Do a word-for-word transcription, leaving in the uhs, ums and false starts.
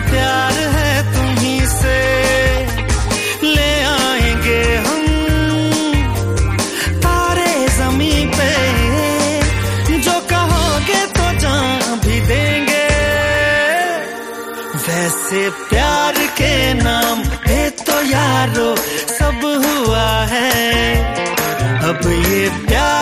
प्यार है तुम्हीं से, ले आएंगे हम तारे जमीन पे, जो कहोगे तो जान भी देंगे। वैसे प्यार के नाम पे तो यारो सब हुआ है, अब ये प्यार